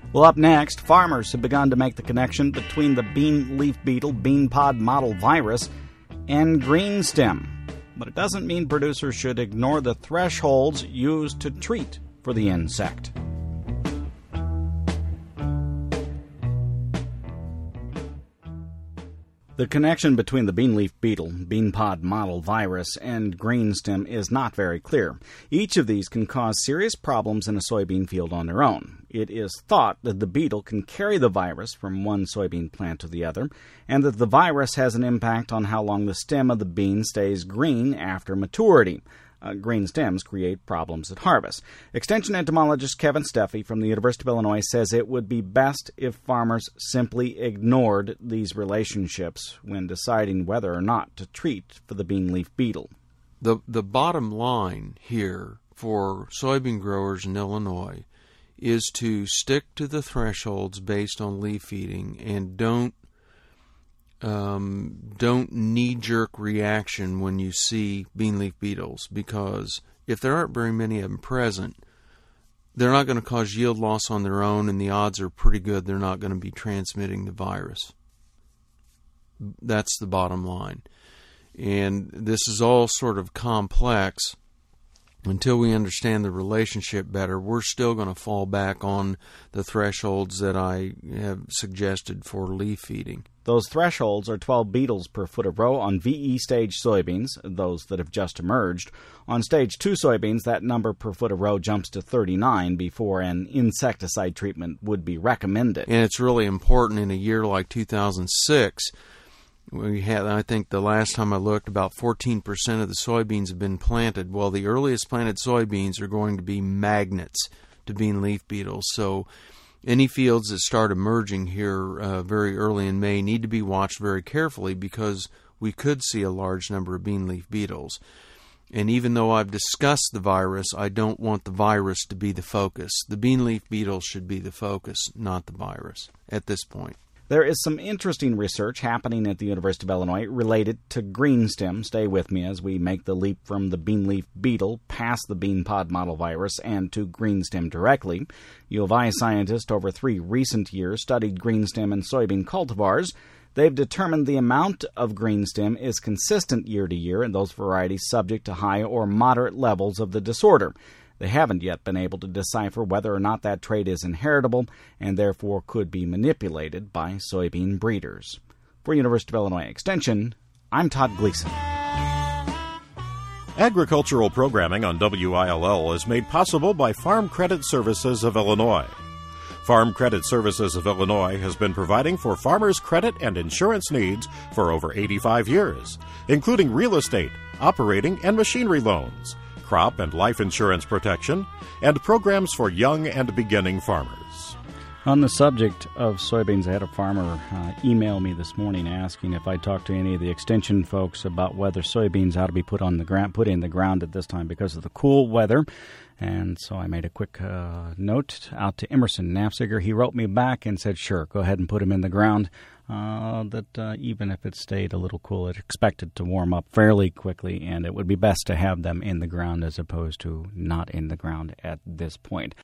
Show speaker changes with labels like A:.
A: Well, up next, farmers have begun to make the connection between the bean leaf beetle bean pod mottle virus and green stem. But it doesn't mean producers should ignore the thresholds used to treat for the insect. The connection between the bean leaf beetle, bean pod mottle virus, and green stem is not very clear. Each of these can cause serious problems in a soybean field on their own. It is thought that the beetle can carry the virus from one soybean plant to the other, and that the virus has an impact on how long the stem of the bean stays green after maturity. Green stems create problems at harvest. Extension entomologist Kevin Steffi from the University of Illinois says it would be best if farmers simply ignored these relationships when deciding whether or not to treat for the bean leaf beetle.
B: The bottom line here for soybean growers in Illinois is to stick to the thresholds based on leaf feeding and don't knee-jerk reaction when you see bean leaf beetles, because if there aren't very many of them present, they're not going to cause yield loss on their own, and the odds are pretty good they're not going to be transmitting the virus. That's the bottom line. And this is all sort of complex. Until we understand the relationship better, we're still going to fall back on the thresholds that I have suggested for leaf feeding.
A: Those thresholds are 12 beetles per foot of row on VE stage soybeans, those that have just emerged. On stage 2 soybeans, that number per foot of row jumps to 39 before an insecticide treatment would be recommended.
B: And it's really important in a year like 2006. We had, I think the last time I looked, about 14% of the soybeans have been planted. Well, the earliest planted soybeans are going to be magnets to bean leaf beetles. So any fields that start emerging here very early in May need to be watched very carefully, because we could see a large number of bean leaf beetles. And even though I've discussed the virus, I don't want the virus to be the focus. The bean leaf beetles should be the focus, not the virus at this point.
A: There is some interesting research happening at the University of Illinois related to green stem. Stay with me as we make the leap from the bean leaf beetle past the bean pod mottle virus and to green stem directly. U of I scientists over 3 recent years studied green stem and soybean cultivars. They've determined the amount of green stem is consistent year to year in those varieties subject to high or moderate levels of the disorder. They haven't yet been able to decipher whether or not that trait is inheritable and therefore could be manipulated by soybean breeders. For University of Illinois Extension, I'm Todd Gleason.
C: Agricultural programming on WILL is made possible by Farm Credit Services of Illinois. Farm Credit Services of Illinois has been providing for farmers' credit and insurance needs for over 85 years, including real estate, operating, and machinery loans, crop and life insurance protection, and programs for young and beginning farmers.
A: On the subject of soybeans, I had a farmer email me this morning asking if I talked to any of the extension folks about whether soybeans ought to be put in the ground at this time because of the cool weather. And so I made a quick note out to Emerson Knapziger. He wrote me back and said, sure, go ahead and put them in the ground. Even if it stayed a little cool, it's expected to warm up fairly quickly, and it would be best to have them in the ground as opposed to not in the ground at this point.